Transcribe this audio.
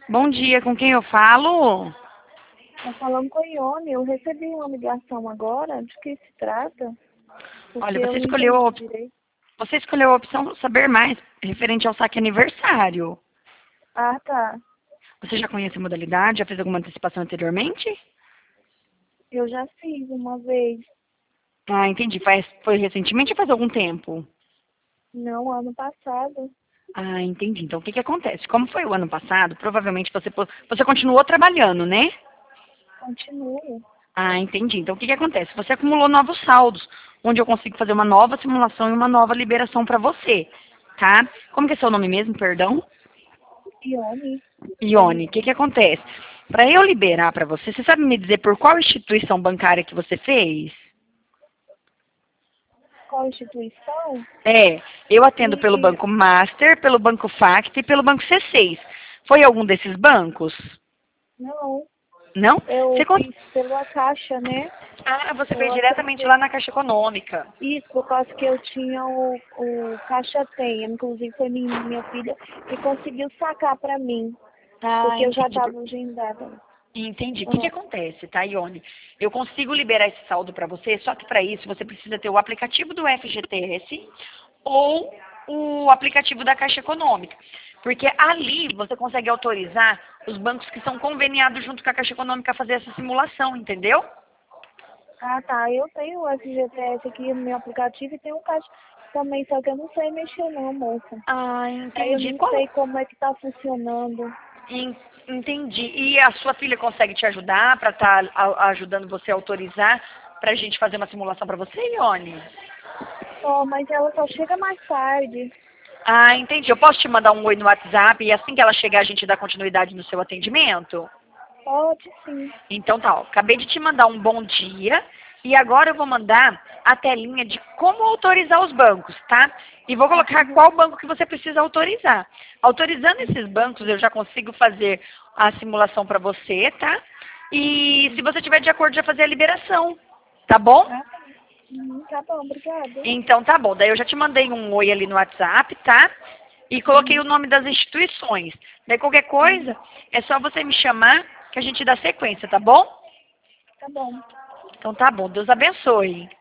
Bom dia, com quem eu falo? Tá falando com a Ione, eu recebi uma ligação agora, de que se trata? Porque Olha, eu não entendi direito. você escolheu a opção saber mais referente ao saque aniversário. Ah, tá. Você já conhece a modalidade? Já fez alguma antecipação anteriormente? Eu já fiz uma vez. Ah, entendi. Foi recentemente ou faz algum tempo? Não, ano passado. Ah, entendi. Então, o que que acontece? Como foi o ano passado, provavelmente você continuou trabalhando, né? Continuo. Ah, entendi. Então, o que que acontece? Você acumulou novos saldos, onde eu consigo fazer uma nova simulação e uma nova liberação para você, tá? Como que é seu nome mesmo, perdão? Ione? Ione, o que que acontece? Para eu liberar para você, você sabe me dizer por qual instituição bancária que você fez? Qual instituição? É, eu atendo pelo E Banco Master, pelo Banco Fact e pelo Banco C6. Foi algum desses bancos? não, Não? eu Você cons... fiz pela Caixa, né? Ah, você Eu fez diretamente lá acessei. na Caixa Econômica. Isso, por causa que eu tinha o Caixa Tem. Inclusive foi minha filha que conseguiu sacar para mim, Ah, porque eu já entendi. estava agendada. Entendi. O que que Ah, acontece, tá, Ione? Eu consigo liberar esse saldo para você, só que para isso você precisa ter o aplicativo do FGTS ou o aplicativo da Caixa Econômica. Porque ali você consegue autorizar os bancos que são conveniados junto com a Caixa Econômica a fazer essa simulação, entendeu? Ah, tá. Eu tenho o FGTS aqui no meu aplicativo e tenho o Caixa também, só que eu não sei mexer não, moça. Ah, Aí eu entendi. não sei como é que tá funcionando. Entendi. E a sua filha consegue te ajudar para estar ajudando você a autorizar para a gente fazer uma simulação para você, Ione? Oh, mas ela só chega mais tarde. Ah, entendi. Eu posso te mandar um oi no WhatsApp e assim que ela chegar a gente dá continuidade no seu atendimento? Pode sim. Então tá, ó, acabei de te mandar um bom dia e agora eu vou mandar a telinha de como autorizar os bancos, tá? E vou colocar Uhum. qual banco que você precisa autorizar. Autorizando esses bancos, eu já consigo fazer a simulação para você, tá? E se você tiver de acordo, já fazer a liberação, tá bom? Ah, tá. Tá bom, obrigada. Então tá bom. Daí eu já te mandei um oi ali no WhatsApp, tá? E coloquei o Uhum. nome das instituições. Daí qualquer Uhum. coisa, é só você me chamar que a gente dá sequência, tá bom? Tá bom. Então tá bom. Deus abençoe.